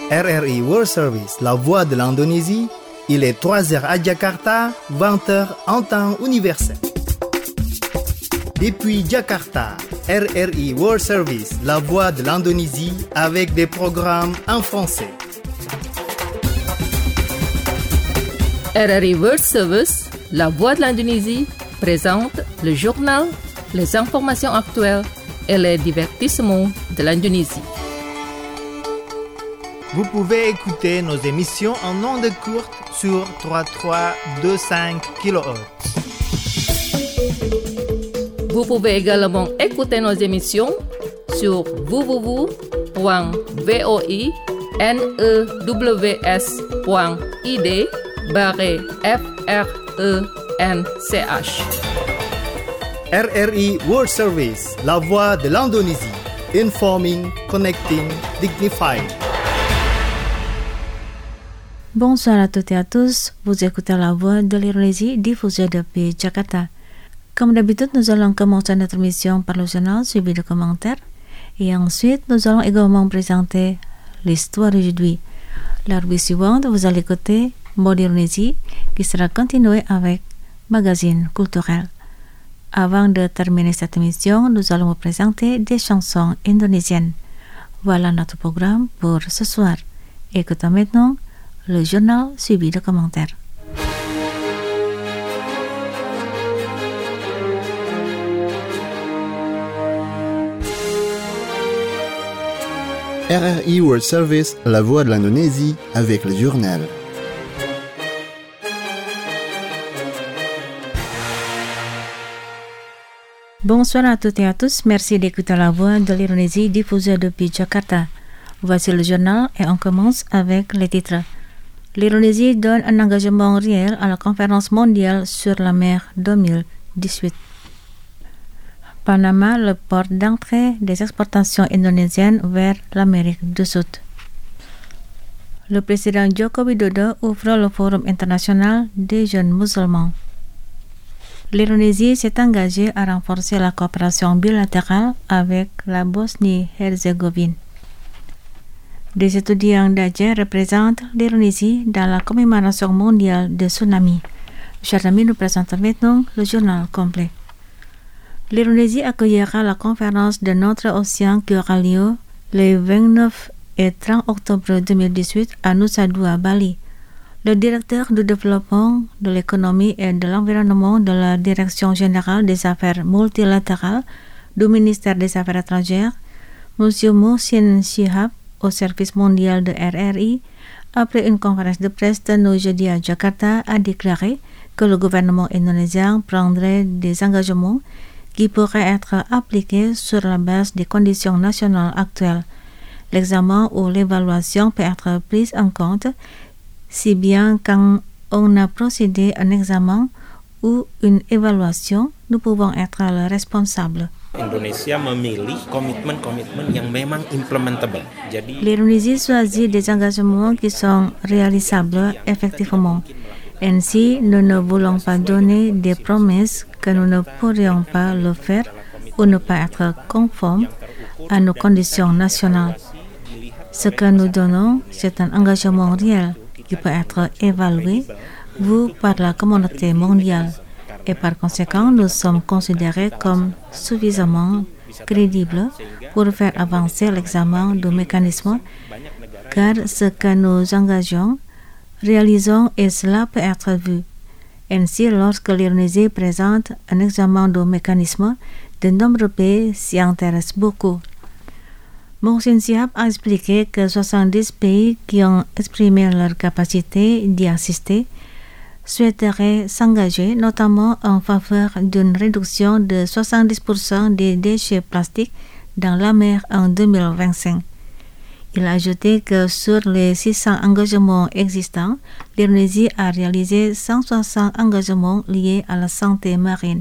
RRI World Service, la voix de l'Indonésie. Il est 3h à Jakarta, 20h en temps universel. Depuis Jakarta, RRI World Service, la voix de l'Indonésie, avec des programmes en français. RRI World Service, la voix de l'Indonésie, présente le journal, les informations actuelles et les divertissements de l'Indonésie. Vous pouvez écouter nos émissions en ondes courtes sur 3325 kHz. Vous pouvez également écouter nos émissions sur www.voinews.id/FRENCH. RRI World Service, la voix de l'Indonésie. Informing, connecting, dignified. Bonsoir à toutes et à tous, vous écoutez la voix de l'Indonésie diffusée depuis Jakarta. Comme d'habitude, nous allons commencer notre émission par le journal suivi de commentaires et ensuite nous allons également présenter l'histoire d'aujourd'hui. La rubrique suivante, vous allez écouter Mode Indonésie qui sera continuée avec Magazine culturel. Avant de terminer cette émission, nous allons vous présenter des chansons indonésiennes. Voilà notre programme pour ce soir. Écoutons maintenant le journal suivi de commentaires. RRI World Service, la voix de l'Indonésie, avec le journal. Bonsoir à toutes et à tous, merci d'écouter la voix de l'Indonésie diffusée depuis Jakarta. Voici le journal et on commence avec les titres. L'Indonésie donne un engagement réel à la conférence mondiale sur la mer 2018. Panama, le port d'entrée des exportations indonésiennes vers l'Amérique du Sud. Le président Joko Widodo ouvre le Forum international des jeunes musulmans. L'Indonésie s'est engagée à renforcer la coopération bilatérale avec la Bosnie-Herzégovine. Des étudiants d'Aceh représentent l'Indonésie dans la commémoration mondiale des tsunamis. Chers amis, nous présentons maintenant le journal complet. L'Indonésie accueillera la conférence de notre océan qui aura lieu les 29 et 30 octobre 2018 à Nusa Dua, Bali. Le directeur du développement, de l'économie et de l'environnement de la Direction générale des affaires multilatérales du ministère des Affaires étrangères, M. Mohsin Shihab, au service mondial de RRI, après une conférence de presse tenue jeudi à Jakarta, a déclaré que le gouvernement indonésien prendrait des engagements qui pourraient être appliqués sur la base des conditions nationales actuelles. L'examen ou l'évaluation peut être prise en compte si bien quand on a procédé à un examen ou une évaluation, nous pouvons être les responsables. Indonesia memilih komitmen-komitmen yang memang implementable. L'Indonésie choisit des engagements qui sont réalisables effectivement. Ainsi, nous ne voulons pas donner des promesses que nous ne pourrions pas le faire ou ne pas être conformes à nos conditions nationales. Ce que nous donnons, c'est un engagement réel qui peut être évalué, vu par la communauté mondiale. Et par conséquent, nous sommes considérés comme suffisamment crédibles pour faire avancer l'examen du mécanisme, car ce que nous engageons, réalisons et cela peut être vu. Ainsi, lorsque l'Indonésie présente un examen du mécanisme, de nombreux pays s'y intéressent beaucoup. Mohsin Shihab a expliqué que 70 pays qui ont exprimé leur capacité d'y assister souhaiteraient s'engager notamment en faveur d'une réduction de 70% des déchets plastiques dans la mer en 2025. Il a ajouté que sur les 600 engagements existants, l'Indonésie a réalisé 160 engagements liés à la santé marine.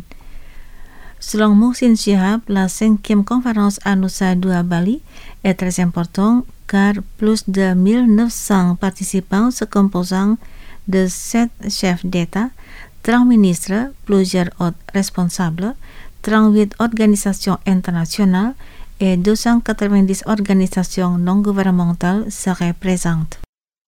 Selon Mohsin Shihab, la 5e conférence à Nusa Dua, Bali est très importante car plus de 1900 participants se composant de 7 chefs d'État, 30 ministres, plusieurs autres responsables, 38 organisations internationales et 290 organisations non gouvernementales seraient présentes.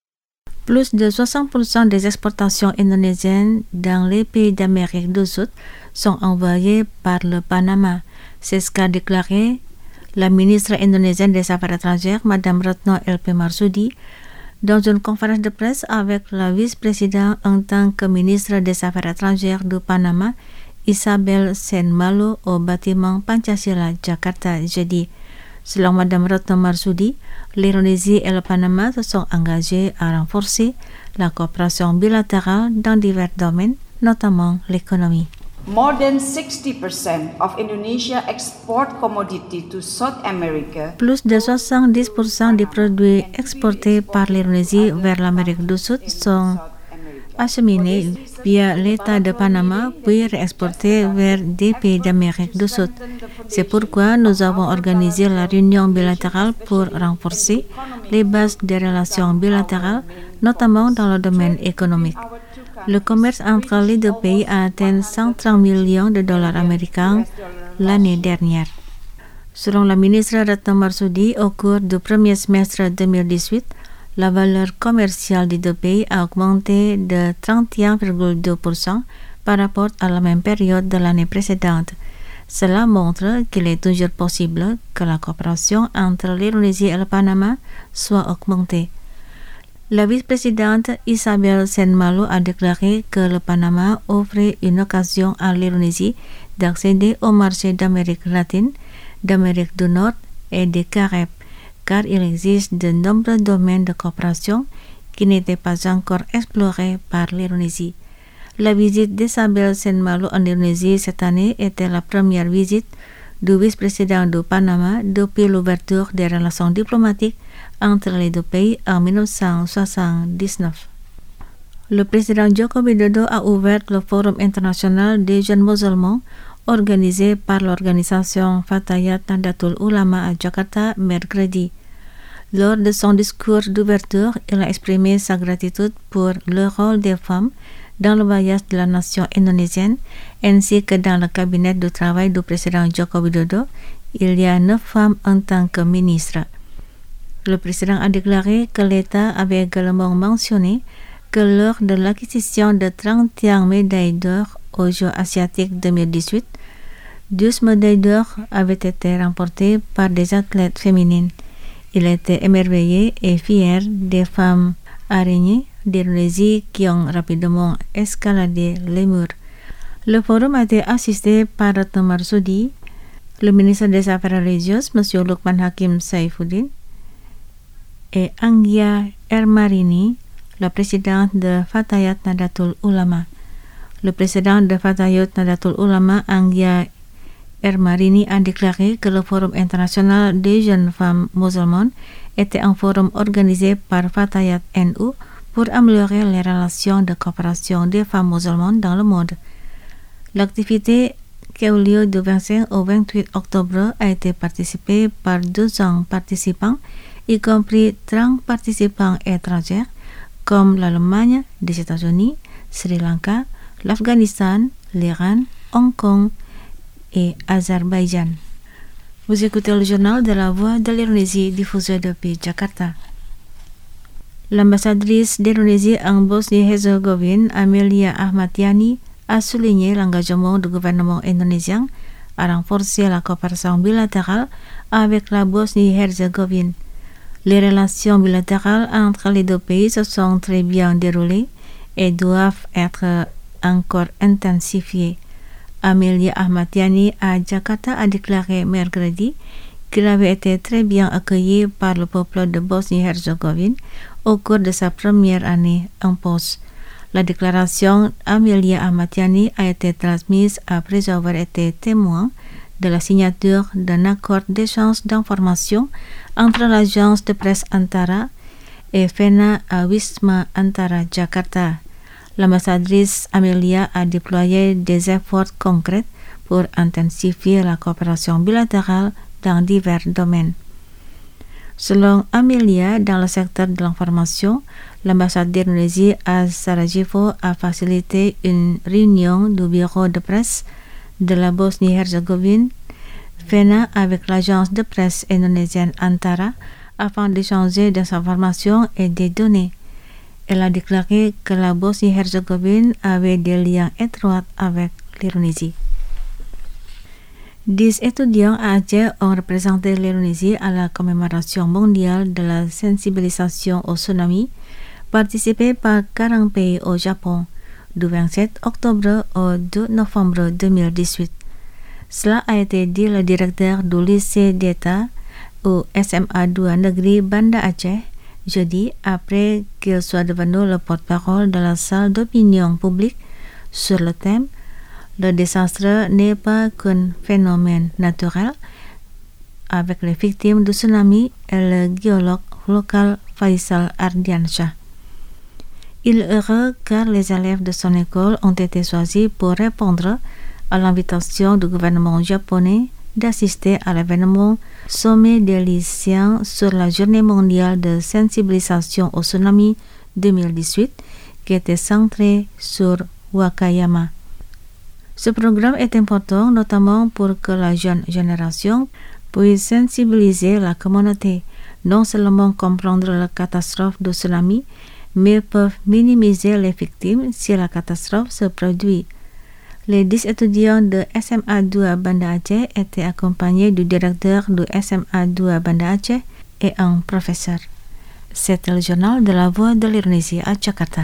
Plus de 60% des exportations indonésiennes dans les pays d'Amérique du Sud sont envoyées par le Panama. C'est ce qu'a déclaré la ministre indonésienne des Affaires étrangères, Madame Retno LP Marsudi, dans une conférence de presse avec la vice-présidente en tant que ministre des Affaires étrangères du Panama, Isabel Sen Malo, au bâtiment Pancasila, Jakarta, jeudi. Selon Madame Retno Marsudi, l'Indonésie et le Panama se sont engagés à renforcer la coopération bilatérale dans divers domaines, notamment l'économie. More than 60% of Indonesia export commodity to South America. Plus de 70% des produits exportés par l'Indonésie vers l'Amérique du Sud sont acheminés via l'État de Panama puis réexportés vers des pays d'Amérique du Sud. C'est pourquoi nous avons organisé la réunion bilatérale pour renforcer les bases des relations bilatérales, notamment dans le domaine économique. Le commerce entre les deux pays a atteint 130 millions de dollars américains l'année dernière. Selon la ministre Retno Marsudi, au cours du premier semestre 2018, la valeur commerciale des deux pays a augmenté de 31,2% par rapport à la même période de l'année précédente. Cela montre qu'il est toujours possible que la coopération entre l'Indonésie et le Panama soit augmentée. La vice-présidente Isabel Sen Malo a déclaré que le Panama offrait une occasion à l'Indonésie d'accéder au marché d'Amérique latine, d'Amérique du Nord et des Caraïbes, car il existe de nombreux domaines de coopération qui n'étaient pas encore explorés par l'Indonésie. La visite d'Isabel Sen Malo en Indonésie cette année était la première visite du vice-président du Panama depuis l'ouverture des relations diplomatiques entre les deux pays en 1979. Le président Joko Widodo a ouvert le Forum international des jeunes musulmans organisé par l'organisation Fatayat Nahdlatul Ulama à Jakarta mercredi. Lors de son discours d'ouverture, il a exprimé sa gratitude pour le rôle des femmes dans le voyage de la nation indonésienne ainsi que dans le cabinet de travail du président Joko Widodo. Il y a 9 femmes en tant que ministres. Le président a déclaré que l'État avait également mentionné que lors de l'acquisition de 31 médailles d'or aux Jeux asiatiques 2018, 12 médailles d'or avaient été remportées par des athlètes féminines. Il était émerveillé et fier des femmes araignées d'Indonésie qui ont rapidement escaladé les murs. Le forum a été assisté par Retno Marsudi, le ministre des Affaires religieuses, M. Lukman Hakim Saifuddin, et Anggia Ermarini, la présidente de Fatayat Nahdlatul Ulama. Le président de Fatayat Nahdlatul Ulama, Anggia Ermarini, a déclaré que le Forum international des jeunes femmes musulmanes était un forum organisé par Fatayat NU pour améliorer les relations de coopération des femmes musulmanes dans le monde. L'activité qui a eu lieu du 25 au 28 octobre a été participée par 200 participants, y compris 30 participants étrangers comme l'Allemagne, les États-Unis, Sri Lanka, l'Afghanistan, l'Iran, Hong Kong et Azerbaïdjan. Vous écoutez le journal de la Voix de l'Indonésie diffusé depuis Jakarta. L'ambassadrice d'Indonésie en Bosnie-Herzégovine, Amelia Ahmadiani, a souligné l'engagement du gouvernement indonésien à renforcer la coopération bilatérale avec la Bosnie-Herzégovine. Les relations bilatérales entre les deux pays se sont très bien déroulées et doivent être encore intensifiées. Amelia Ahmadiani à Jakarta a déclaré mercredi qu'il avait été très bien accueilli par le peuple de Bosnie-Herzégovine au cours de sa première année en poste. La déclaration Amelia Ahmadiani a été transmise après avoir été témoin de la signature d'un accord d'échange d'informations entre l'agence de presse Antara et Fena à Wisma Antara Jakarta. L'ambassadrice Amelia a déployé des efforts concrets pour intensifier la coopération bilatérale dans divers domaines. Selon Amelia, dans le secteur de l'information, l'ambassade d'Indonésie à Sarajevo a facilité une réunion du bureau de presse de la Bosnie-Herzégovine, FENA avec l'agence de presse indonésienne Antara afin d'échanger des informations et des données. Elle a déclaré que la Bosnie-Herzégovine avait des liens étroits avec l'Indonésie. 10 étudiants à Aceh ont représenté l'Indonésie à la commémoration mondiale de la sensibilisation au tsunami, participée par 40 pays au Japon, du 27 octobre au 2 novembre 2018. Cela a été dit le directeur du lycée d'État au SMA 2 Negeri Banda Aceh jeudi après qu'il soit devenu le porte-parole de la salle d'opinion publique sur le thème « Le désastre n'est pas qu'un phénomène naturel » avec les victimes du tsunami et le géologue local Faisal Ardiansyah. Il est heureux car les élèves de son école ont été choisis pour répondre à l'invitation du gouvernement japonais d'assister à l'événement Sommet des lycéens sur la Journée mondiale de sensibilisation au tsunami 2018 qui était centré sur Wakayama. Ce programme est important notamment pour que la jeune génération puisse sensibiliser la communauté, non seulement comprendre la catastrophe du tsunami, mais peuvent minimiser les victimes si la catastrophe se produit. Les 10 étudiants de SMA 2 Banda Aceh étaient accompagnés du directeur du SMA 2 Banda Aceh et un professeur. C'était le journal de la Voix de l'Indonésie à Jakarta.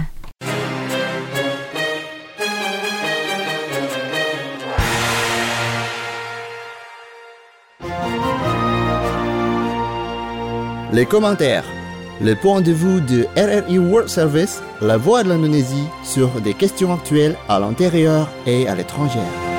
Les commentaires. Le point de vue de RRI World Service, la voix de l'Indonésie, sur des questions actuelles à l'intérieur et à l'étranger.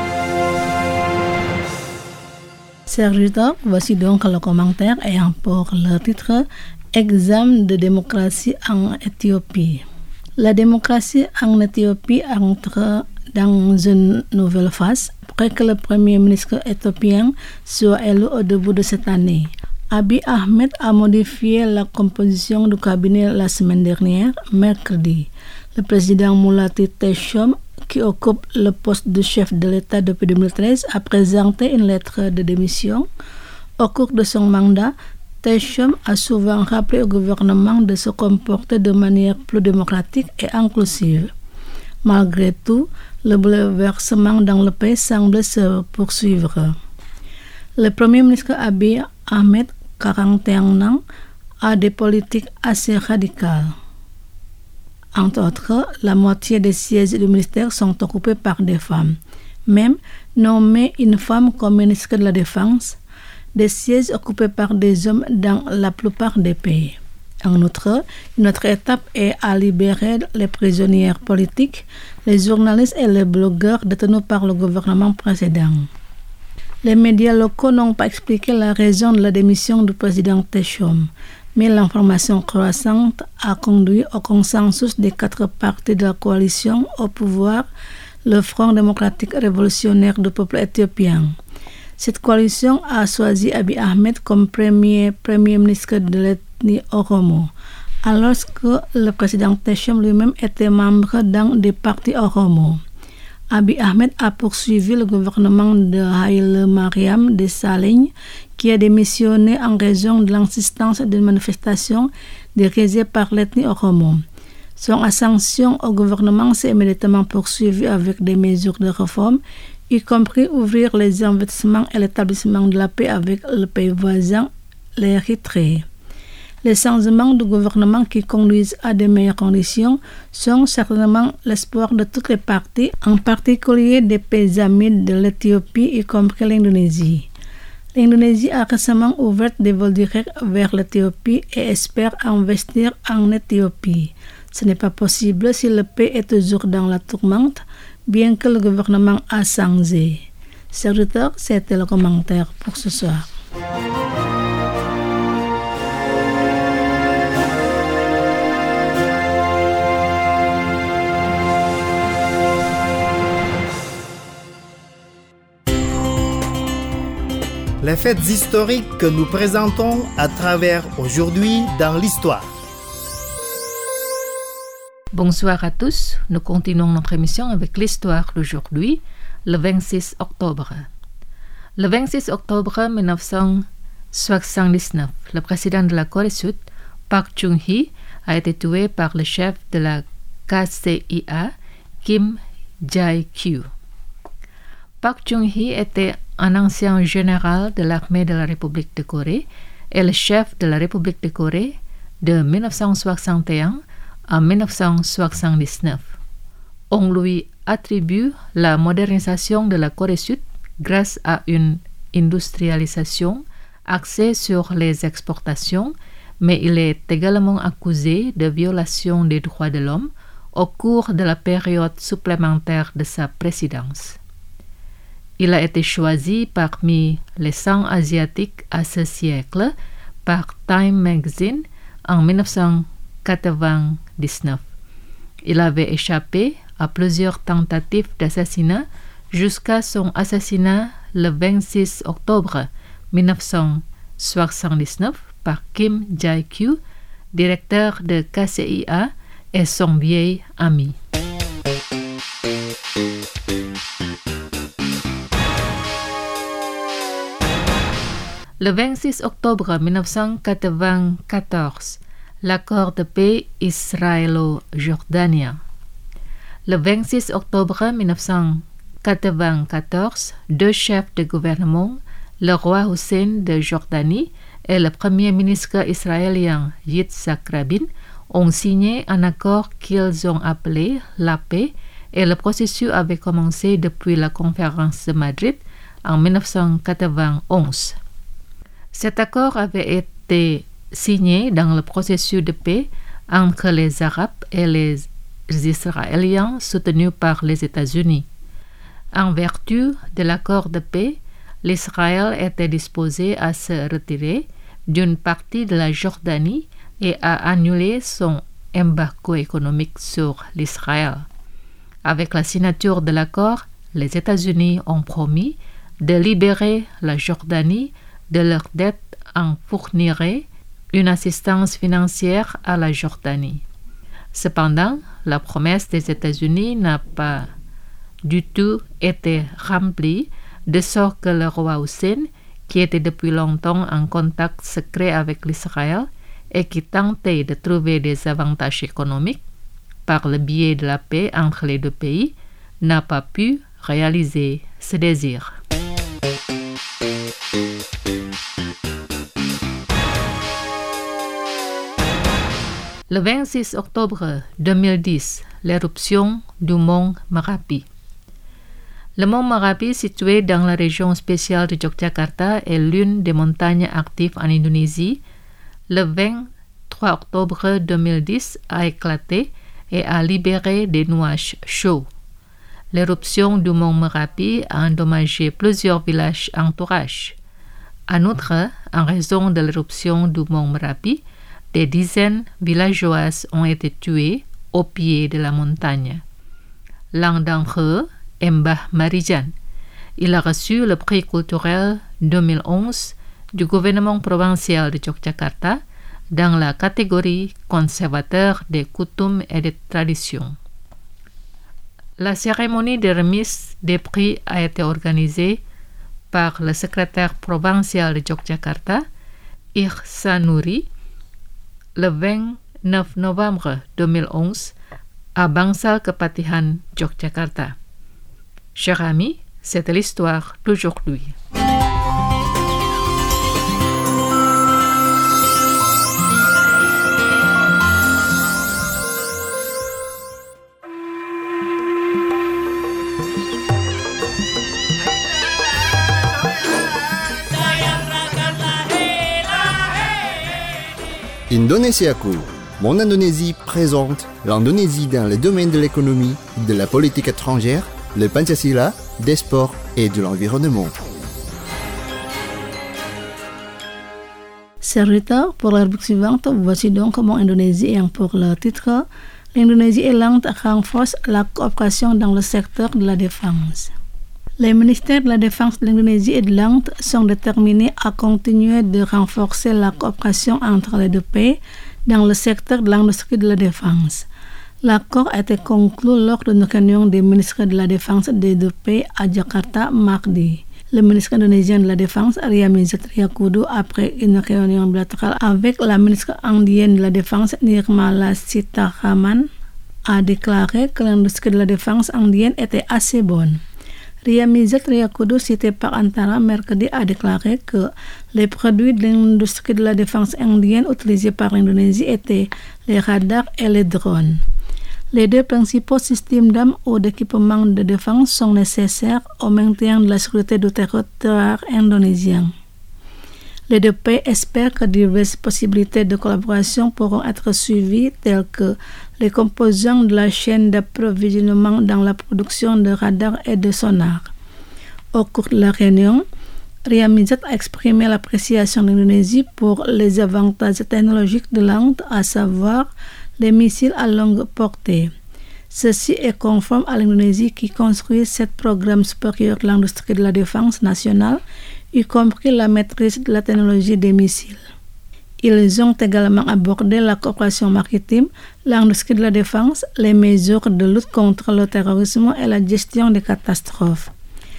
Chers auditeurs, voici donc le commentaire ayant pour le titre « Examen de démocratie en Éthiopie ». La démocratie en Éthiopie entre dans une nouvelle phase après que le premier ministre éthiopien soit élu au début de cette année. Abiy Ahmed a modifié la composition du cabinet la semaine dernière, mercredi. Le président Mulati Teshome, qui occupe le poste de chef de l'État depuis 2013, a présenté une lettre de démission. Au cours de son mandat, Teshome a souvent rappelé au gouvernement de se comporter de manière plus démocratique et inclusive. Malgré tout, le bouleversement dans le pays semble se poursuivre. Le premier ministre Abiy Ahmed, 41 ans, a des politiques assez radicales. Entre autres, la moitié des sièges du ministère sont occupés par des femmes. Même nommer une femme comme ministre de la Défense, des sièges occupés par des hommes dans la plupart des pays. En outre, une autre étape est à libérer les prisonnières politiques, les journalistes et les blogueurs détenus par le gouvernement précédent. Les médias locaux n'ont pas expliqué la raison de la démission du président Teshome, mais l'information croissante a conduit au consensus des 4 partis de la coalition au pouvoir, le Front démocratique révolutionnaire du peuple éthiopien. Cette coalition a choisi Abiy Ahmed comme premier ministre de l'ethnie Oromo, alors que le président Teshome lui-même était membre d'un des partis Oromo. Abiy Ahmed a poursuivi le gouvernement de Haile Mariam Desalegn qui a démissionné en raison de l'insistance d'une manifestation dirigée par l'ethnie Oromo. Son ascension au gouvernement s'est immédiatement poursuivie avec des mesures de réforme, y compris ouvrir les investissements et l'établissement de la paix avec le pays voisin, l'Érythrée. Les changements du gouvernement qui conduisent à de meilleures conditions sont certainement l'espoir de toutes les parties, en particulier des pays amis de l'Éthiopie, y compris l'Indonésie. L'Indonésie a récemment ouvert des vols directs vers l'Éthiopie et espère investir en Éthiopie. Ce n'est pas possible si le pays est toujours dans la tourmente, bien que le gouvernement a changé. Chers auditeurs, c'était le commentaire pour ce soir. Les faits historiques que nous présentons à travers aujourd'hui dans l'histoire. Bonsoir à tous, nous continuons notre émission avec l'histoire d'aujourd'hui, le 26 octobre. Le 26 octobre 1979, le président de la Corée Sud, Park Chung-hee, a été tué par le chef de la KCIA, Kim Jae-kyu. Park Chung-hee était un ancien général de l'armée de la République de Corée et le chef de la République de Corée de 1961 à 1979. On lui attribue la modernisation de la Corée Sud grâce à une industrialisation axée sur les exportations, mais il est également accusé de violation des droits de l'homme au cours de la période supplémentaire de sa présidence. Il a été choisi parmi les 100 Asiatiques à ce siècle par Time Magazine en 1999. Il avait échappé à plusieurs tentatives d'assassinat jusqu'à son assassinat le 26 octobre 1979 par Kim Jae-kyu, directeur de KCIA et son vieil ami. Le 26 octobre 1994, l'accord de paix israélo-jordanien. Le 26 octobre 1994, deux chefs de gouvernement, le roi Hussein de Jordanie et le premier ministre israélien Yitzhak Rabin, ont signé un accord qu'ils ont appelé la paix et le processus avait commencé depuis la conférence de Madrid en 1991. Cet accord avait été signé dans le processus de paix entre les Arabes et les Israéliens soutenus par les États-Unis. En vertu de l'accord de paix, l'Israël était disposé à se retirer d'une partie de la Jordanie et à annuler son embargo économique sur l'Israël. Avec la signature de l'accord, les États-Unis ont promis de libérer la Jordanie de leurs dettes en fournirait une assistance financière à la Jordanie. Cependant, la promesse des États-Unis n'a pas du tout été remplie, de sorte que le roi Hussein, qui était depuis longtemps en contact secret avec l'Israël et qui tentait de trouver des avantages économiques par le biais de la paix entre les deux pays, n'a pas pu réaliser ce désir. Le 26 octobre 2010, l'éruption du mont Merapi. Le mont Merapi, situé dans la région spéciale de Yogyakarta, est l'une des montagnes actives en Indonésie. Le 23 octobre 2010 a éclaté et a libéré des nuages chauds. L'éruption du mont Merapi a endommagé plusieurs villages entourages. En outre, en raison de l'éruption du mont Merapi, des dizaines de villageoises ont été tuées au pied de la montagne. L'un d'entre eux est Mbah Marijan. Il a reçu le prix culturel 2011 du gouvernement provincial de Yogyakarta dans la catégorie conservateur des coutumes et des traditions. La cérémonie de remise des prix a été organisée par le secrétaire provincial de Yogyakarta, Ihsanuri, le 29 novembre 2011 à Bangsal Kepatihan, Yogyakarta. Chers amis, c'est l'histoire d'aujourd'hui. Indonesiaku, Mon Indonésie présente l'Indonésie dans le domaine de l'économie, de la politique étrangère, le Pancasila, des sports et de l'environnement. Serviteur, pour la rubrique suivante, voici donc Mon Indonésie ayant pour le titre l'Indonésie et l'Inde renforcent la coopération dans le secteur de la défense. Les ministères de la Défense de l'Indonésie et de l'Inde sont déterminés à continuer de renforcer la coopération entre les deux pays dans le secteur de l'industrie de la défense. L'accord a été conclu lors d'une réunion des ministres de la Défense des deux pays à Jakarta mardi. Le ministre indonésien de la Défense, Ria Mizat Riyakudu, après une réunion bilatérale avec la ministre indienne de la Défense, Nirmala Sitharaman, a déclaré que l'industrie de la défense indienne était assez bonne. Ria Mizat Riyakudu, cité par Antara mercredi, a déclaré que les produits de l'industrie de la défense indienne utilisés par l'Indonésie étaient les radars et les drones. Les deux principaux systèmes d'armes ou d'équipements de défense sont nécessaires au maintien de la sécurité du territoire indonésien. Les deux pays espèrent que diverses possibilités de collaboration pourront être suivies, telles que les composants de la chaîne d'approvisionnement dans la production de radars et de sonars. Au cours de la réunion, Ria Mizat a exprimé l'appréciation de l'Indonésie pour les avantages technologiques de l'Inde, à savoir les missiles à longue portée. Ceci est conforme à l'Indonésie qui construit 7 programmes supérieurs de l'industrie de la défense nationale, y compris la maîtrise de la technologie des missiles. Ils ont également abordé la coopération maritime, l'industrie de la défense, les mesures de lutte contre le terrorisme et la gestion des catastrophes.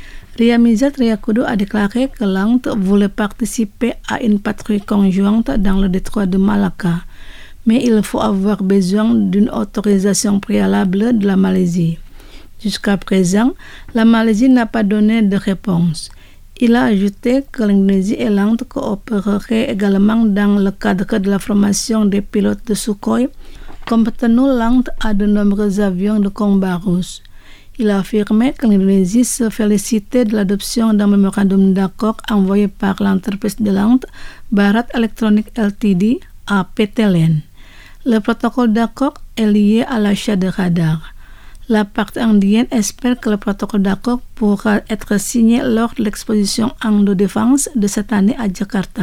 Ria Mizat Riyakudu a déclaré que l'Inde voulait participer à une patrouille conjointe dans le détroit de Malacca, mais il faut avoir besoin d'une autorisation préalable de la Malaisie. Jusqu'à présent, la Malaisie n'a pas donné de réponse. Il a ajouté que l'Indonésie et l'Inde coopéreraient également dans le cadre de la formation des pilotes de Sukhoi, compte tenu l'Inde a de nombreux avions de combat russes. Il a affirmé que l'Indonésie se félicitait de l'adoption d'un mémorandum d'accord envoyé par l'entreprise de l'Inde, Bharat Electronics Ltd, à PT LEN. Le protocole d'accord est lié à l'achat de radars. La partie indienne espère que le protocole d'accord pourra être signé lors de l'exposition Indo-Défense de cette année à Jakarta.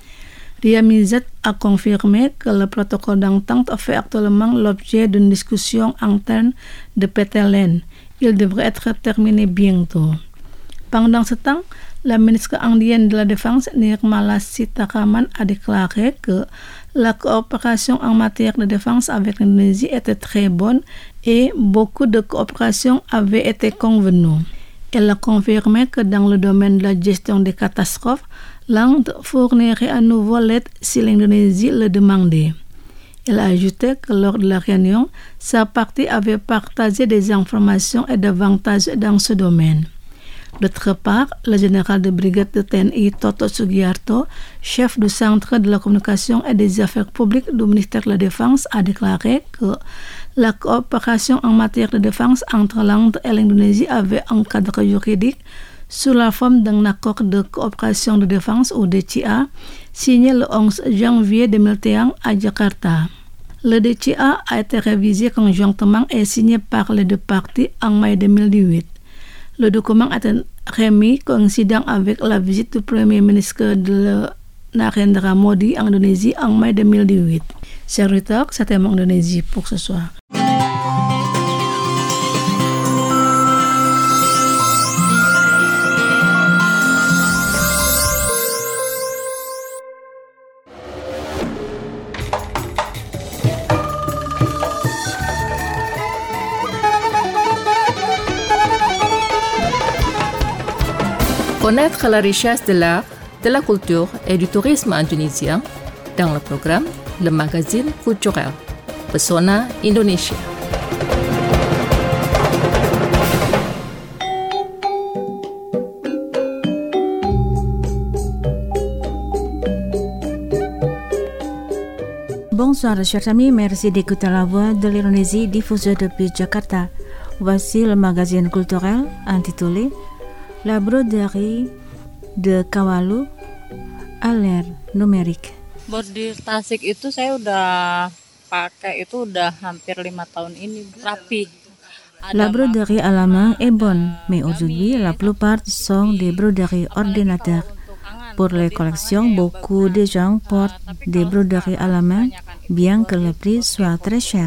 Ria Mizat a confirmé que le protocole d'entente fait actuellement l'objet d'une discussion interne de PT LEN. Il devrait être terminé bientôt. Pendant ce temps, la ministre indienne de la Défense, Nirmala Sitharaman, a déclaré que la coopération en matière de défense avec l'Indonésie était très bonne et beaucoup de coopération avaient été convenues. Elle a confirmé que dans le domaine de la gestion des catastrophes, l'Inde fournirait à nouveau l'aide si l'Indonésie le demandait. Elle a ajouté que lors de la réunion, sa partie avait partagé des informations et davantage dans ce domaine. D'autre part, le général de brigade de TNI Toto Sugiarto, chef du centre de la communication et des affaires publiques du ministère de la Défense, a déclaré que la coopération en matière de défense entre l'Inde et l'Indonésie avait un cadre juridique sous la forme d'un accord de coopération de défense ou DCA signé le 11 janvier 2021 à Jakarta. Le DCA a été révisé conjointement et signé par les deux parties en mai 2018. Le document a été remis coïncidant avec la visite du Premier ministre de Narendra Modi en Indonésie en mai 2018. Chers auditeurs, c'était mon Indonésie pour ce soir. Connaître la richesse de l'art, de la culture et du tourisme indonésien dans le programme Le Magazine Culturel, Pesona Indonesia. Bonsoir chers amis, merci d'écouter la voix de l'Indonésie diffusée depuis Jakarta. Voici le magazine culturel intitulé La broderie de Kawalu à l'ère numérique. Bordir Tasik itu saya udah pakai itu udah hampir 5 tahun ini, rapi. La broderie à la main est bonne, mais aujourd'hui la plupart sont des broderies ordinateurs. Pour les collections, beaucoup de gens portent des broderies à la main, bien que le prix soit très cher.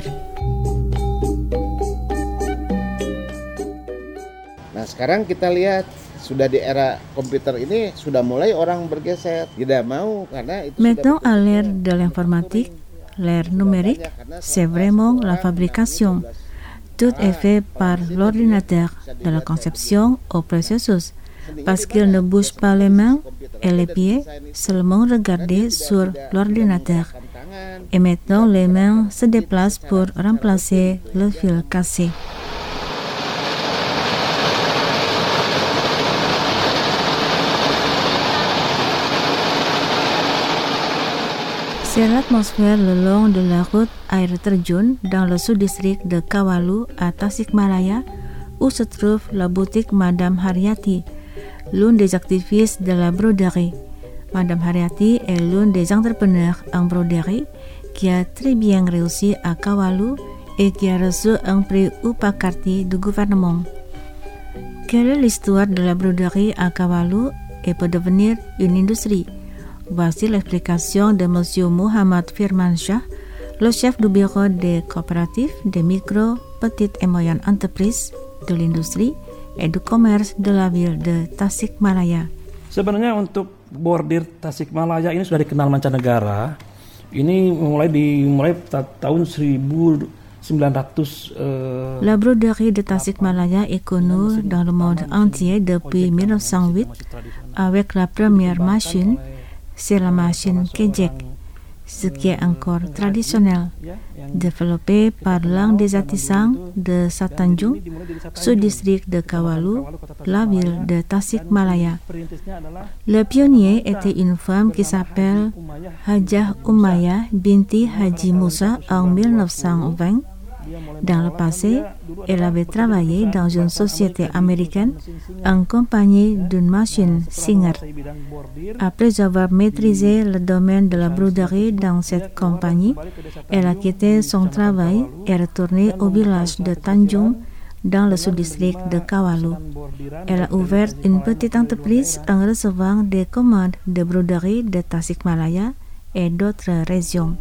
Nah, sekarang kita lihat sudah di era komputer ini sudah mulai orang bergeser, tidak mau karena itu. Maintenant, à l'ère de l'informatique, l'ère numérique, c'est vraiment la fabrication. Tout est fait par l'ordinateur, de la conception au processus. parce qu'il ne bouge pas les mains et les pieds, seulement regarder sur l'ordinateur. Et maintenant, les mains se déplacent pour remplacer le fil cassé. C'est l'atmosphère le long de la route air terjun dans le sous-district de Kawalu à Tasikmalaya, où se trouve la boutique Madame Haryati, l'une des activistes de la broderie. Madame Haryati est l'une des entrepreneurs en broderie qui a très bien réussi à Kawalu et qui a reçu un prix Upakarti du gouvernement. Quelle est l'histoire de la broderie à Kawalu et peut devenir une industrie? Voici l'explication de M. Muhammad Firmansyah, le chef du bureau des coopératives, des micro, petites et moyennes entreprises, de l'industrie et du commerce de la ville de Tasikmalaya. Sebenarnya untuk bordir Tasikmalaya ini sudah dikenal mancanegara. Ini mulai tahun 1900. La broderie de Tasikmalaya est connue dans le monde entier depuis 1908 avec la première machine. C'est la machine Kejek, ce qui est encore traditionnel, développée par l'un des artisans de Satanjung, sous-district de Kawalu, la ville de Tasikmalaya. Le pionnier était une femme qui s'appelle Hajah Umayyah binti Haji Musa en 1920. Dans le passé, elle avait travaillé dans une société américaine en compagnie d'une machine Singer. Après avoir maîtrisé le domaine de la broderie dans cette compagnie, elle a quitté son travail et retourné au village de Tanjung dans le sous-district de Kawalu. Elle a ouvert une petite entreprise en recevant des commandes de broderie de Tasikmalaya et d'autres régions.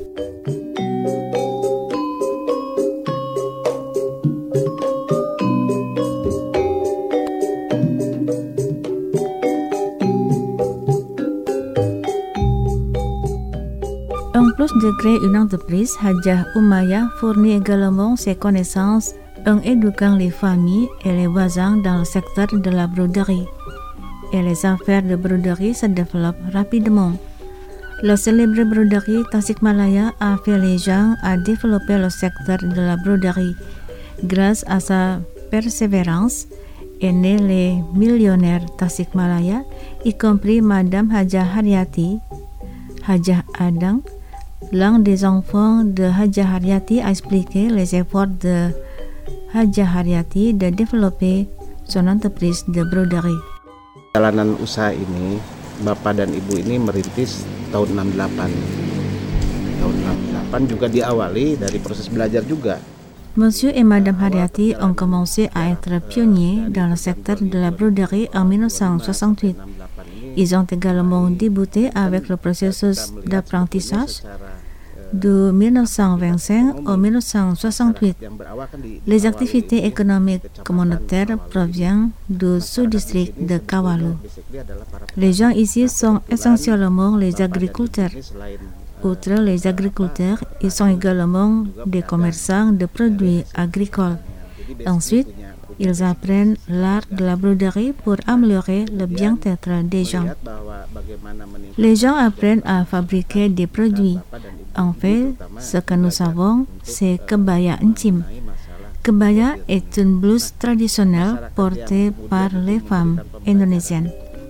En plus de créer une entreprise, Hajah Umayyah fournit également ses connaissances en éduquant les familles et les voisins dans le secteur de la broderie. Et les affaires de broderie se développent rapidement. La célèbre broderie Tasikmalaya a fait les gens à développer le secteur de la broderie. Grâce à sa persévérance, est né les millionnaires Tasikmalaya, y compris Madame Hajah Haryati. Hajah Adang, l'un des enfants de Hajah Haryati, a expliqué les efforts de Hajah Haryati de développer son entreprise de broderie. Jalanan usaha ini, Bapak dan Ibu ini merintis tahun 68. Tahun 68 juga diawali dari proses belajar juga. Monsieur et Madame Haryati ont commencé à être pionniers dans le secteur de la broderie en 1968. Ils ont également débuté avec le processus d'apprentissage de 1925 au 1968. Les activités économiques communautaires proviennent du sous-district de Kawalu. Les gens ici sont essentiellement les agriculteurs. Outre les agriculteurs, ils sont également des commerçants de produits agricoles. Ensuite, ils apprennent l'art de la broderie pour améliorer le bien-être des gens. Les gens apprennent à fabriquer des produits. En fait, ce que nous savons, c'est Kebaya Encim. Kebaya est une blouse traditionnelle portée par les femmes indonésiennes.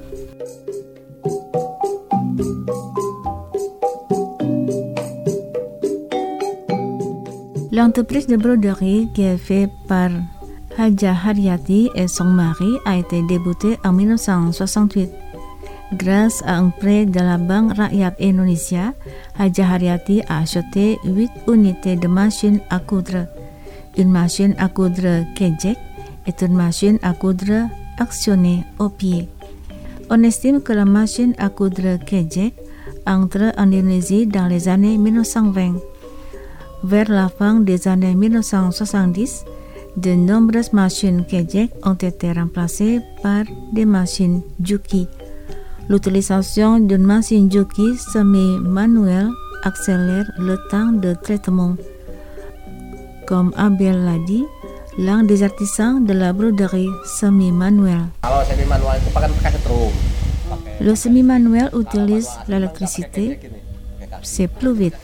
L'entreprise de broderie qui est faite par Hajah Haryati et son mari a été débutée en 1968. Grâce à un prêt de la Banque Rakyat Indonesia, Hajah Haryati a acheté 8 unités de machines à coudre. Une machine à coudre Kejek est une machine à coudre actionnée au pied. On estime que la machine à coudre Kejek entre en Indonésie dans les années 1920. Vers la fin des années 1970, de nombreuses machines Kejek ont été remplacées par des machines Juki. L'utilisation d'une machine Juki semi-manuelle accélère le temps de traitement. Comme Abel l'a dit, l'un des artisans de la broderie semi-manuel. Kalau semi manual itu pakai setrum. Le semi-manuel utilise l'électricité, c'est plus vite.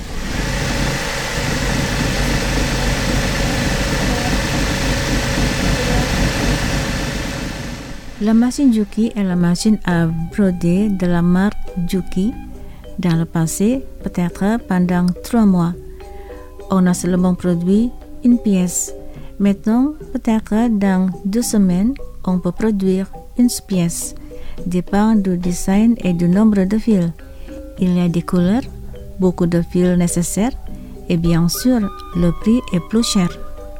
La machine Juki est la machine à broder de la marque Juki. Dans le passé, peut-être pendant 3 mois, on a seulement produit une pièce. Maintenant, peut-être dans 2 semaines, on peut produire une pièce. Dépend du design et du nombre de fils. Il y a des couleurs, beaucoup de fils nécessaires et bien sûr, le prix est plus cher.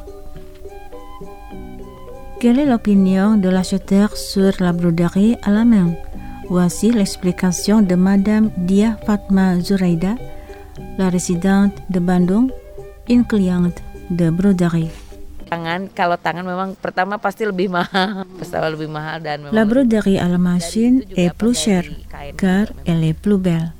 Quelle est l'opinion de l'acheteur sur la broderie à la main? Voici l'explication de Madame Dia Fatma Zuraida, la résidente de Bandung, une cliente de broderie. Kalau tangan memang pertama pasti lebih mahal, dan La broderie à la machine est plus chère car elle est plus belle.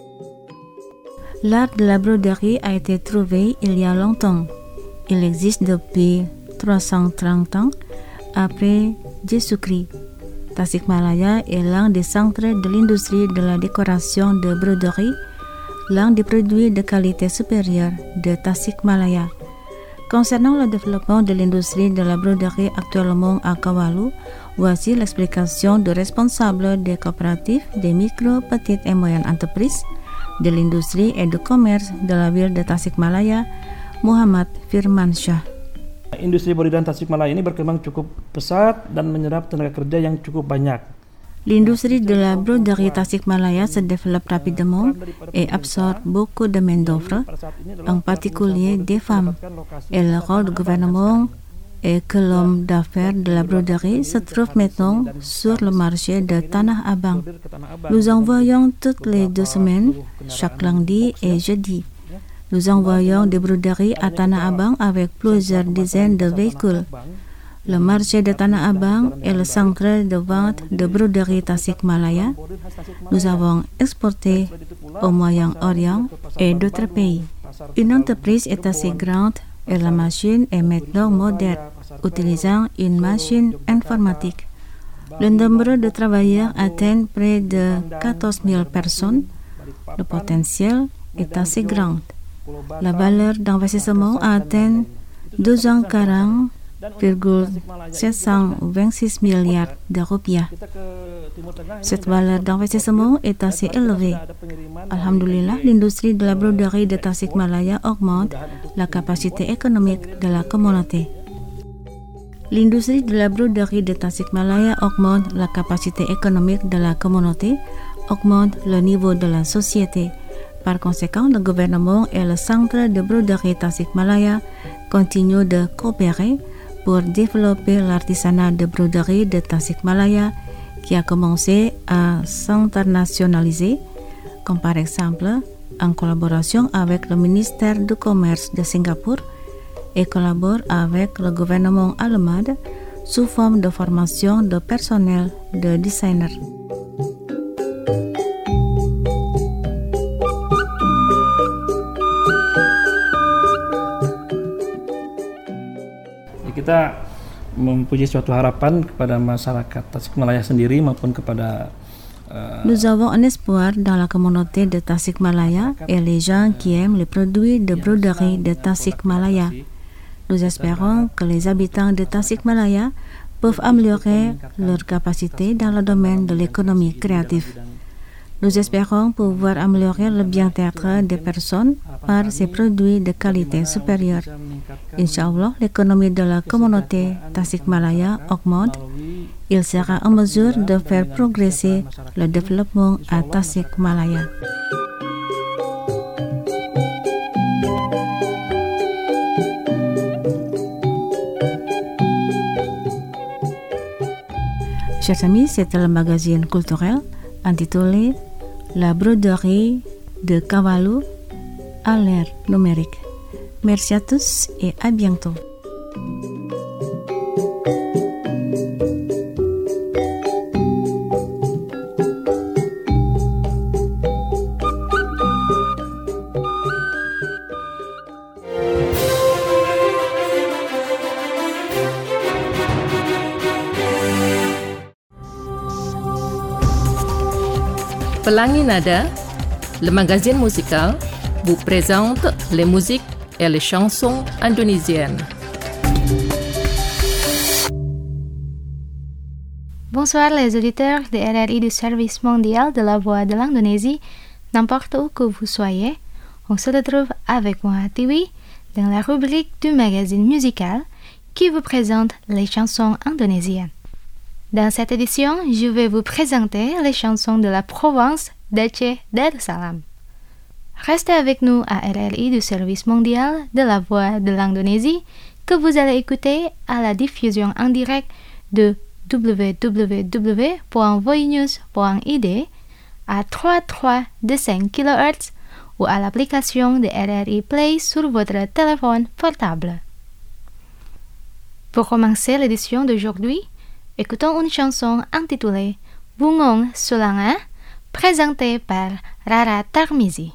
L'art de la broderie a été trouvé il y a longtemps. Il existe depuis 330 ans après Jésus-Christ. Tasikmalaya est l'un des centres de l'industrie de la décoration de broderie, l'un des produits de qualité supérieure de Tasikmalaya. Concernant le développement de l'industrie de la broderie actuellement à Kawalu, voici l'explication du responsable des coopératives des micro, petites et moyennes entreprises de l'industrie et du commerce de la ville de Tasikmalaya, Muhammad Firmansyah. Industri broderie Tasikmalaya ini berkembang cukup pesat dan menyerap tenaga kerja yang cukup banyak. L'industrie de la broderie Tasikmalaya se développe rapidement et absorbe beaucoup de main-d'œuvre, en particulier des femmes. Et le rôle du gouvernement est que l'homme d'affaires de la broderie se trouve maintenant sur le marché de Tanah Abang. Nous envoyons toutes les 2 semaines, chaque lundi et jeudi. Nous envoyons des broderies à Tanah Abang avec plusieurs dizaines de véhicules. Le marché de Tanah Abang est le centre de vente de broderie Tasikmalaya. Nous avons exporté au Moyen-Orient et d'autres pays. Une entreprise est assez grande et la machine est maintenant moderne, utilisant une machine informatique. Le nombre de travailleurs atteint près de 14 000 personnes. Le potentiel est assez grand. La valeur d'investissement atteint 240,726 milliards de rupiah. Cette valeur d'investissement est assez élevée. Alhamdulillah, l'industrie de la broderie de Tasikmalaya augmente la capacité économique de la communauté. L'industrie de la broderie de Tasikmalaya augmente la capacité économique de la communauté, augmente le niveau de la société. Par conséquent, le gouvernement et le centre de broderie Tasikmalaya continuent de coopérer pour développer l'artisanat de broderie de Tasikmalaya qui a commencé à s'internationaliser, comme par exemple en collaboration avec le ministère du Commerce de Singapour et collabore avec le gouvernement allemand sous forme de formation de personnel de designers. Kita mempunyai suatu harapan kepada masyarakat Tasikmalaya sendiri maupun kepada Nous avons un espoir dans la communauté de Tasikmalaya et les gens qui aiment les produits de broderie de Tasikmalaya. Nous espérons que les habitants de Tasikmalaya peuvent améliorer leur capacité dans le domaine de l'économie créative. Nous espérons pouvoir améliorer le bien-être des personnes par ces produits de qualité supérieure. Inch'Allah, l'économie de la communauté Tasikmalaya augmente. Il sera en mesure de faire progresser le développement à Tasikmalaya. Chers amis, c'était le magazine culturel intitulé La broderie de Kawalu à l'ère numérique. Merci à tous et à bientôt. Pelangi Nada, le magazine musical, vous présente les musiques et les chansons indonésiennes. Bonsoir les auditeurs de RRI du Service mondial de la voix de l'Indonésie, n'importe où que vous soyez. On se retrouve avec moi, Tiwi, dans la rubrique du magazine musical qui vous présente les chansons indonésiennes. Dans cette édition, je vais vous présenter les chansons de la province d'Aceh Darussalam. Restez avec nous à RRI du Service mondial de la voix de l'Indonésie que vous allez écouter à la diffusion en direct de www.voinews.id à 3325 kHz ou à l'application de RRI Play sur votre téléphone portable. Pour commencer l'édition d'aujourd'hui, écoutons une chanson intitulée Bungong Sulanga, présentée par Rara Tarmizi.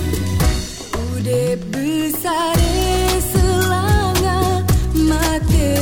Besar selanga mati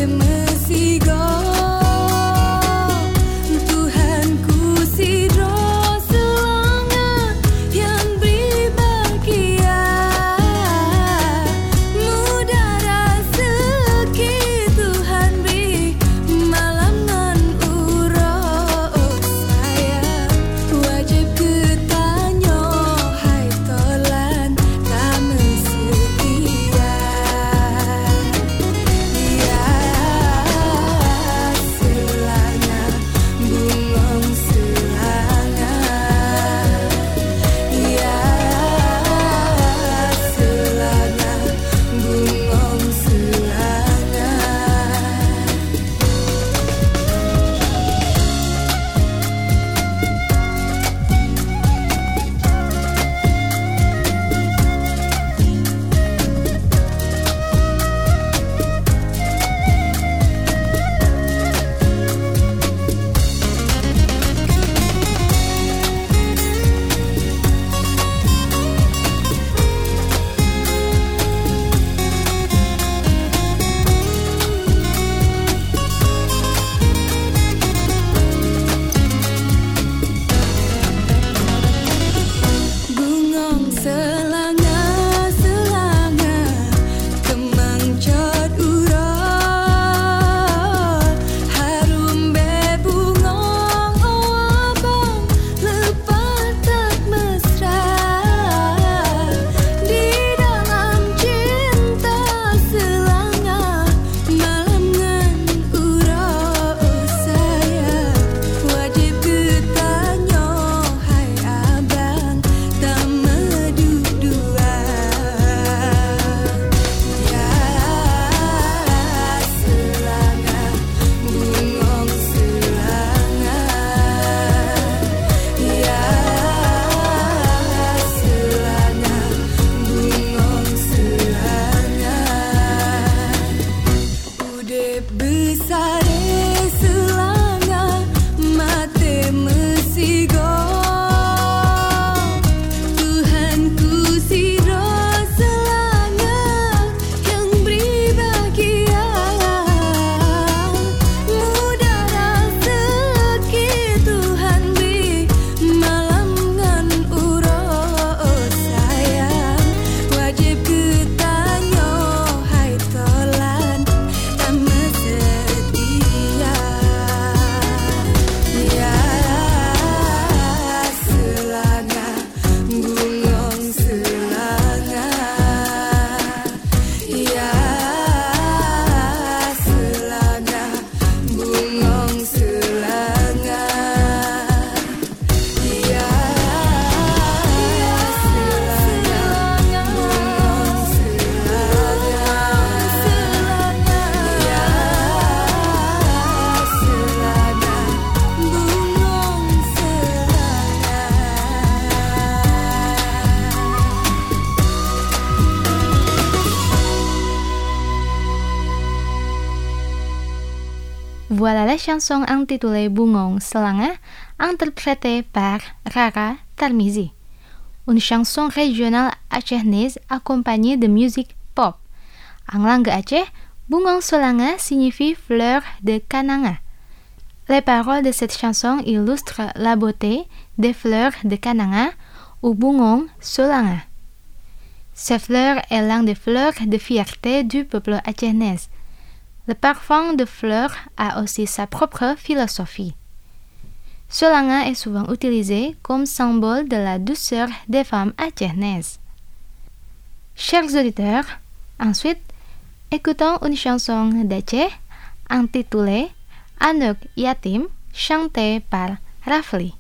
Voilà la chanson intitulée Bungong Selanga, interprétée par Rara Tarmizi. Une chanson régionale acehnaise accompagnée de musique pop. En langue Aceh, Bungong Selanga signifie fleur de Kananga. Les paroles de cette chanson illustrent la beauté des fleurs de Kananga ou Bungong Selanga. Ces fleurs est l'un des fleurs de fierté du peuple acehnaise. Le parfum de fleurs a aussi sa propre philosophie. Selanga est souvent utilisé comme symbole de la douceur des femmes acéhnaises. Chers auditeurs, ensuite, écoutons une chanson d'Aceh intitulée Anak Yatim, chantée par Rafli.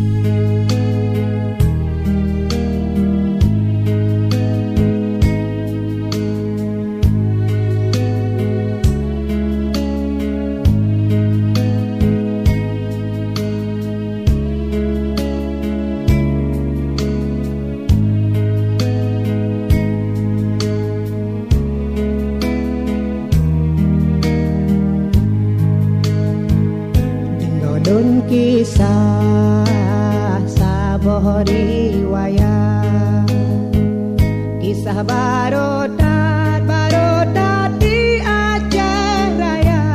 Kisah saboh riwayat, kisah barodat di Aceh Raya.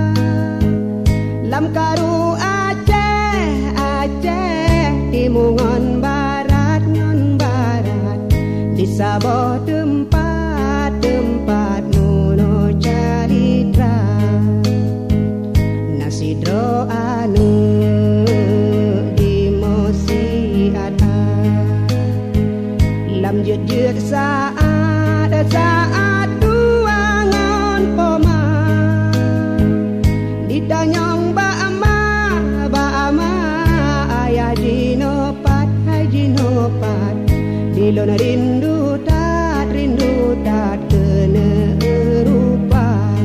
Lam karu Aceh timungon barat di saboh tempat nuno caritra nasidro anu jut saat tuangan poma ditanyong ba'ama ayah jinopat dilon rindu tat kena rupa.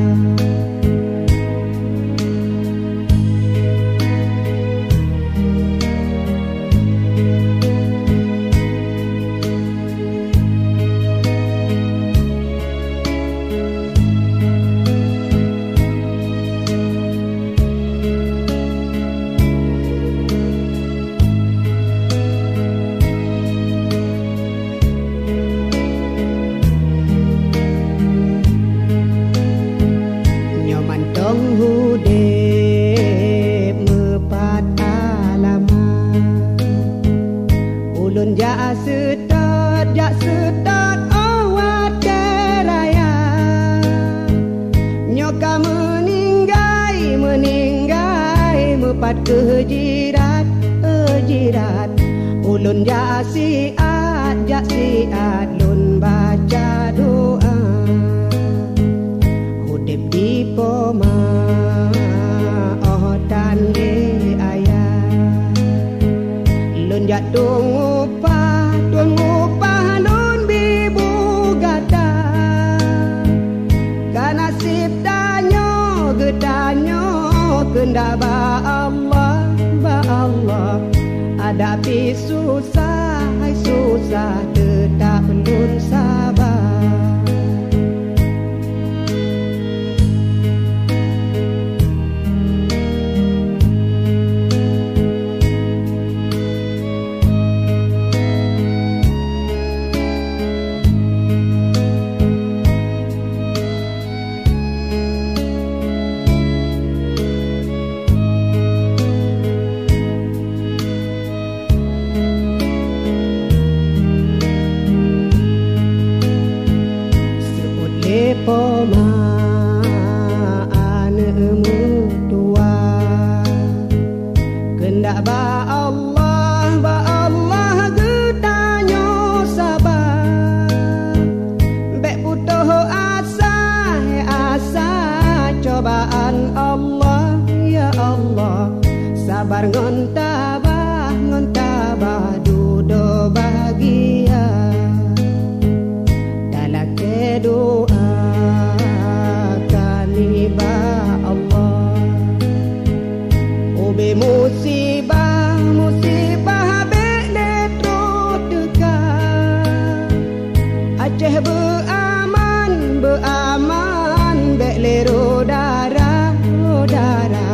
Jak sedot awat raya nyoka meninggai mepat kejirat ulun jak siat lun baca doa hudip di poma tan le ayah lun jak tungupah lun bibu gata kanasib gedanyo kenda ba Allah hadapi susah tetap lun sabar. Poma anemu tua kendak ba Allah getanyo sabar bek putuh asa cobaan Allah ya Allah sabar ngon tabah dudo bahagia dalam doa musibah bele terus dekat Aceh beaman bele rodara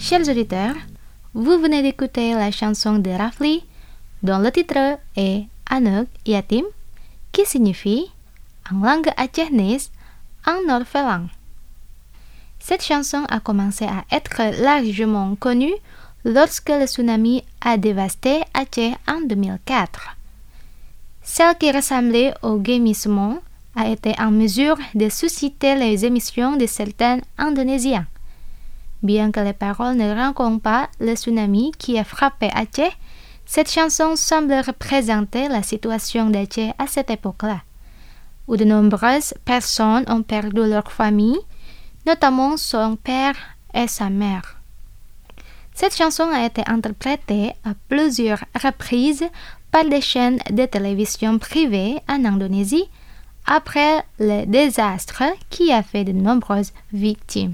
Chers auditeurs, vous venez d'écouter la chanson de Rafli dont le titre est Anak Yatim, qui signifie en langue achénaise un orphelin. Cette chanson a commencé à être largement connue lorsque le tsunami a dévasté Aceh en 2004. Celle qui ressemblait au gémissement a été en mesure de susciter les émotions de certains Indonésiens. Bien que les paroles ne rencontrent pas le tsunami qui a frappé Aceh, cette chanson semble représenter la situation d'Aceh à cette époque-là, où de nombreuses personnes ont perdu leur famille, notamment son père et sa mère. Cette chanson a été interprétée à plusieurs reprises par des chaînes de télévision privées en Indonésie après le désastre qui a fait de nombreuses victimes.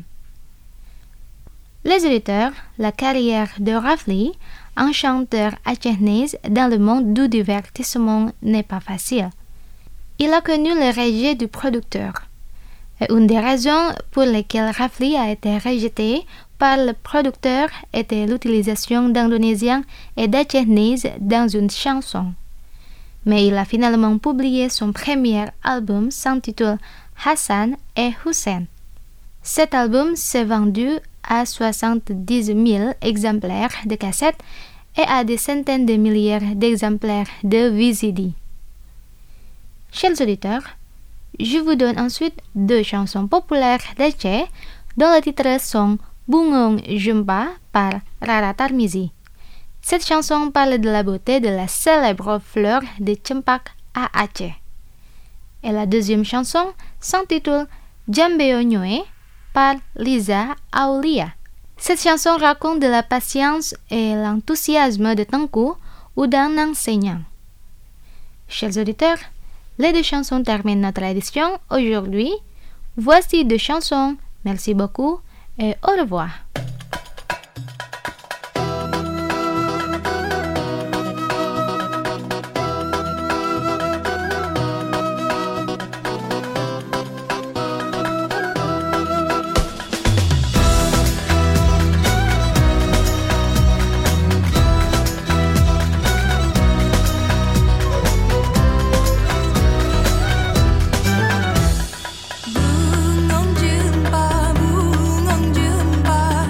Les auditeurs, la carrière de Rafli, un chanteur achénaise dans le monde du divertissement, n'est pas facile. Il a connu le rejet du producteur. Et une des raisons pour lesquelles Rafli a été rejeté par le producteur était l'utilisation d'indonésien et d'achénaise dans une chanson. Mais il a finalement publié son premier album s'intitule Hassan et Hussein. Cet album s'est vendu à 70 000 exemplaires de cassettes et à des centaines de milliers d'exemplaires de VCD. Chers auditeurs, je vous donne ensuite deux chansons populaires d'Aceh dont les titres sont Bungong Jumpa par Rara Tarmizi. Cette chanson parle de la beauté de la célèbre fleur de Cempak à Aceh. Et la deuxième chanson s'intitule Jambeo Nyoe par Liza Aulia. Cette chanson raconte de la patience et l'enthousiasme de Tengku ou d'un enseignant. Chers auditeurs, les deux chansons terminent notre édition aujourd'hui. Voici deux chansons. Merci beaucoup et au revoir. Bungong jumpa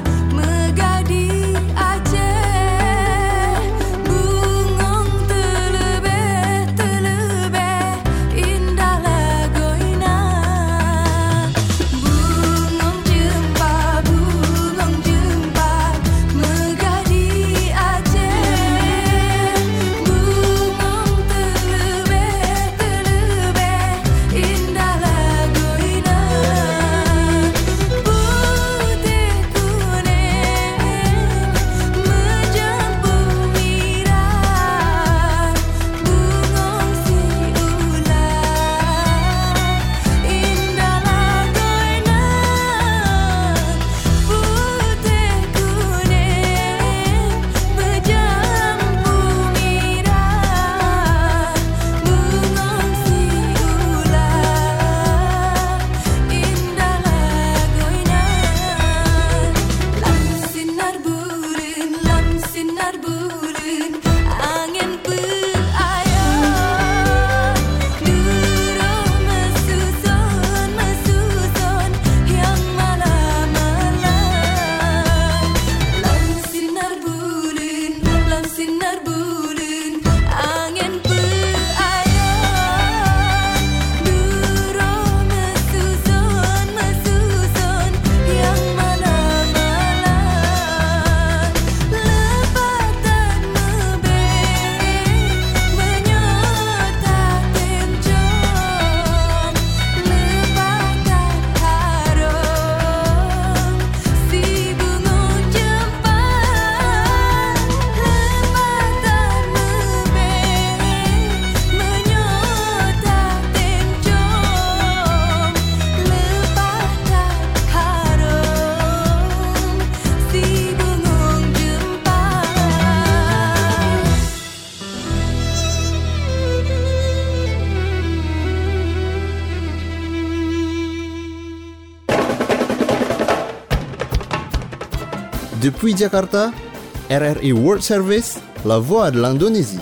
Depuis Jakarta, RRI World Service, la voix de l'Indonésie.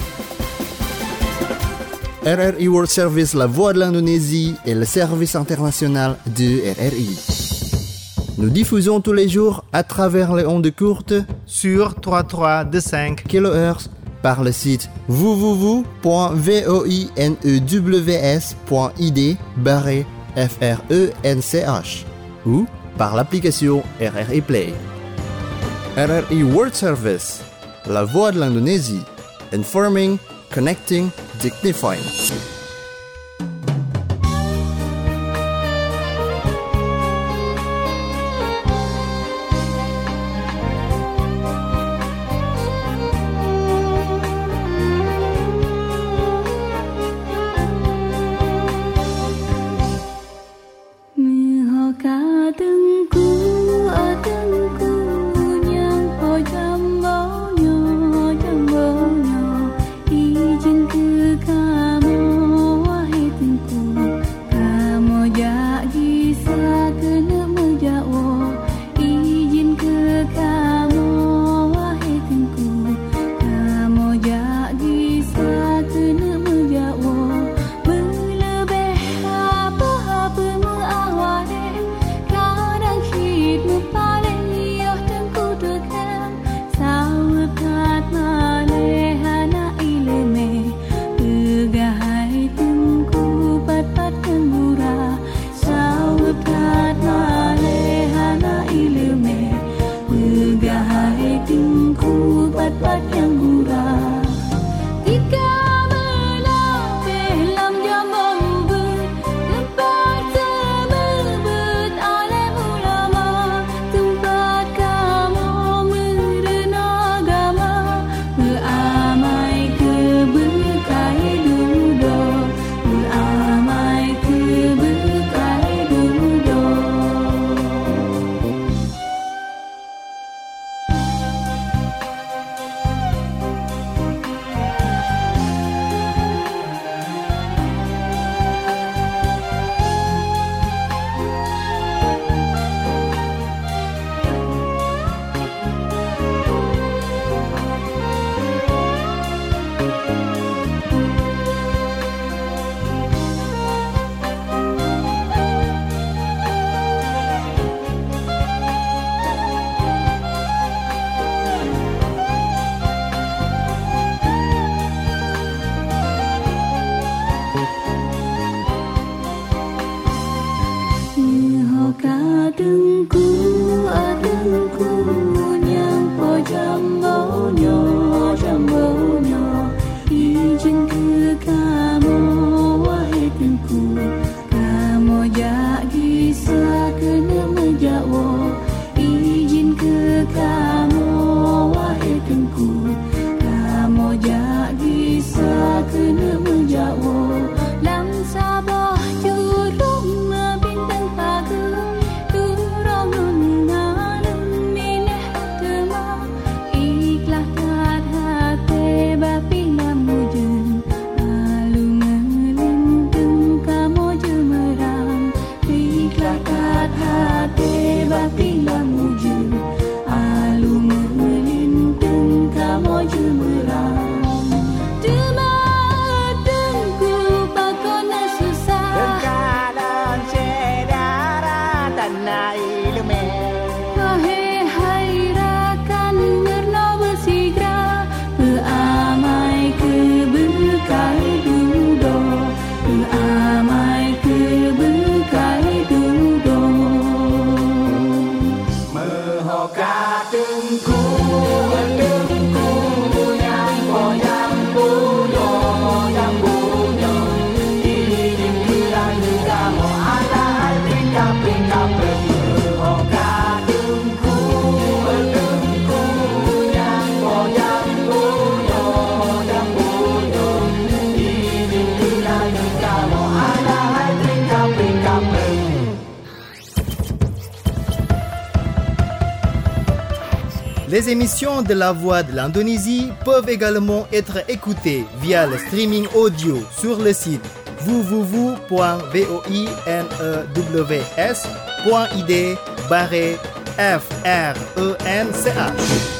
RRI World Service, la voix de l'Indonésie est le service international de RRI. Nous diffusons tous les jours à travers les ondes courtes sur 3325 kHz par le site www.voinews.id/FRENCH ou par l'application RRI Play. RRI World Service, la voix de l'Indonésie, informing, connecting, dignifying. Les émissions de La Voix de l'Indonésie peuvent également être écoutées via le streaming audio sur le site www.voinews.id/FRENCH FRENCH.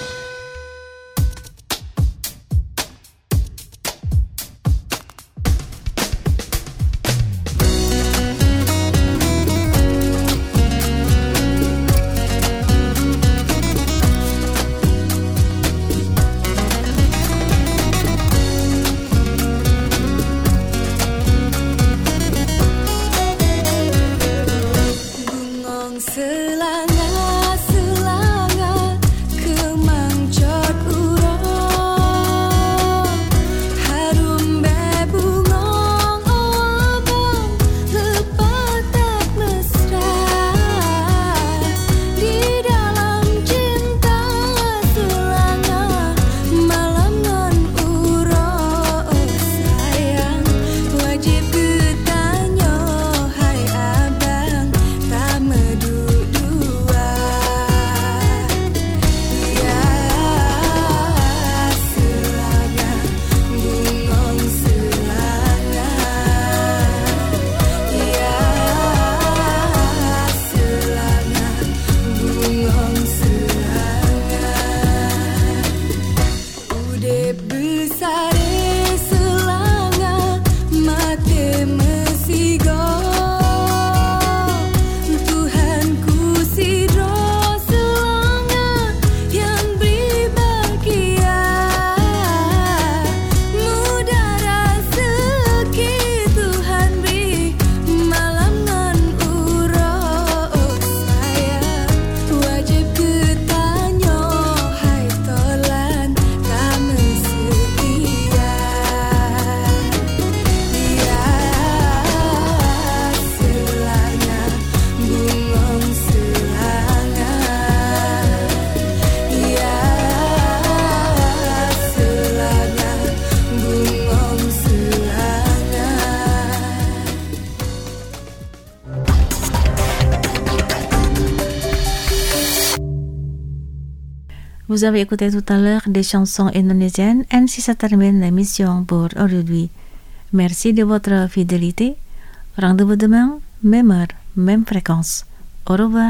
Vous avez écouté tout à l'heure des chansons indonésiennes, ainsi ça termine l'émission pour aujourd'hui. Merci de votre fidélité. Rendez-vous demain, même heure, même fréquence. Au revoir.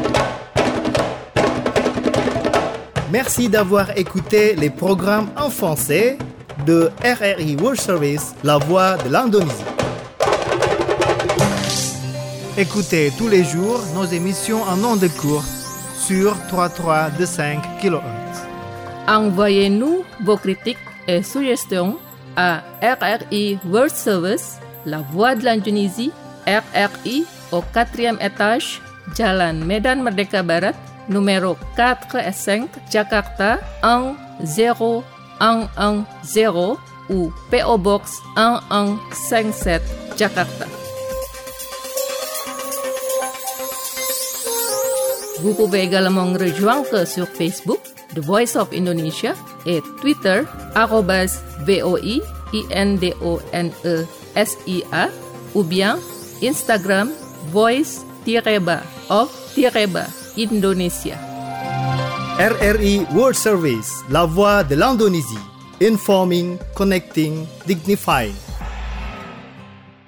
Merci d'avoir écouté les programmes en français de RRI World Service, La Voix de l'Indonésie. Écoutez tous les jours nos émissions en ondes courtes sur 3325 kHz. Envoyez-nous vos critiques et suggestions à RRI World Service, La Voix de l'Indonésie, RRI au 4e étage, Jalan Medan Merdeka Barat, numéro 4 5, Jakarta 10110 ou PO Box 1157, Jakarta. Vous pouvez également nous rejoindre sur Facebook, The Voice of Indonesia, et Twitter, @VOIINDONESIA, ou bien Instagram, voice-of-Indonesia. RRI World Service, La Voix de l'Indonésie. Informing, connecting, dignifying.